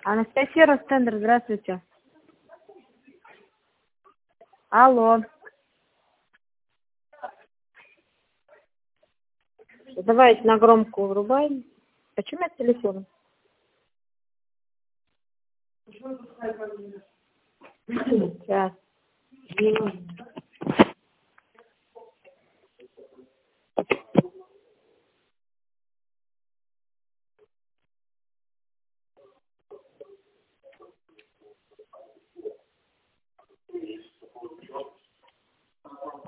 Анастасия Ростендер, здравствуйте. Алло. Давайте на громкую врубаем. Почему от телефона? Сейчас.